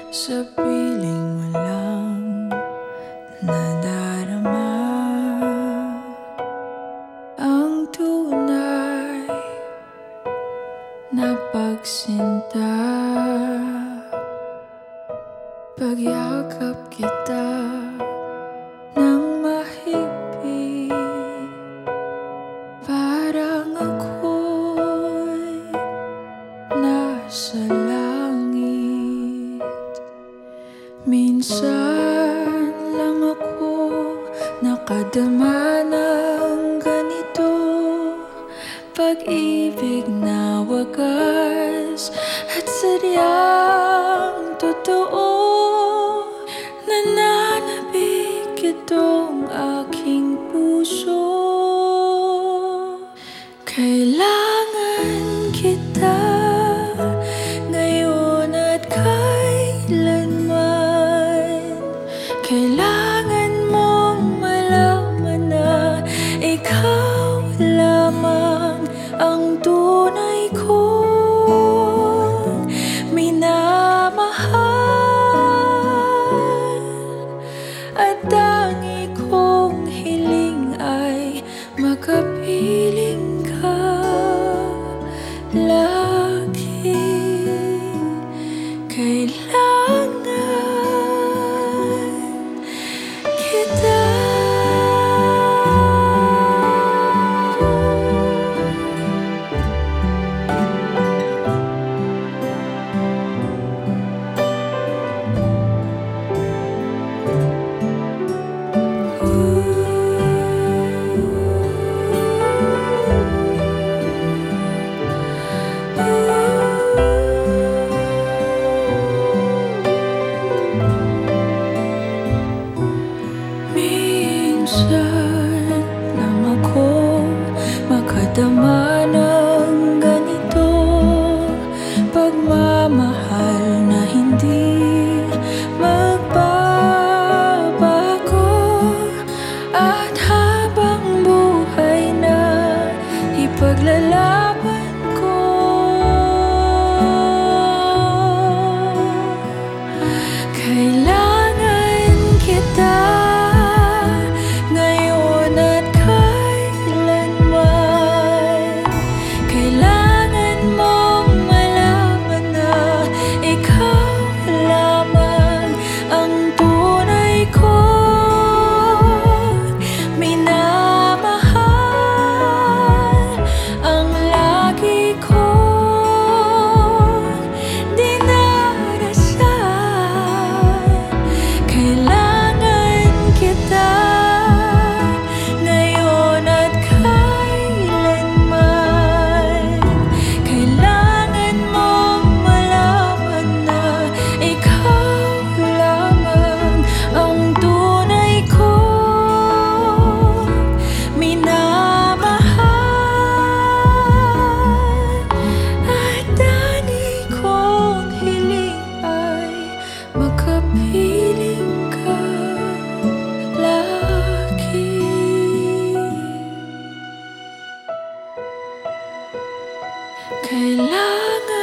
Sa piling walang nadarama ang tunay na pagsinta. Pagyakap kita ng mahigpit, parang ako'y nasa langit. Minsan lang ako nakadama ng ganito, pag-ibig na wagas at sadyang totoo. Nananabik itong aking puso, kailangan kita ngayon at kailanman. Kailangan mong malaman na ikaw lamang ang tunay kong minamahal. At tangi kong hiling ay makapiling ka lagi. Kailangan kita. Minsan lang ako makadama ng ganito, pagmamahal na hindi magbabago. At habang buhay na ipaglalaban ko, kailangan kita ngayon at kailanman. Kailangan mong malaman na ikaw lamang ang tunay kong minamahal. Ang lagi kong dinarasal. Kailangan kita ngayon at kailanman. Kailangan mong malaman na ikaw lamang ang tunay kong minamahal. At tangi kong hiling ay makapiling ka lagi. Kailangan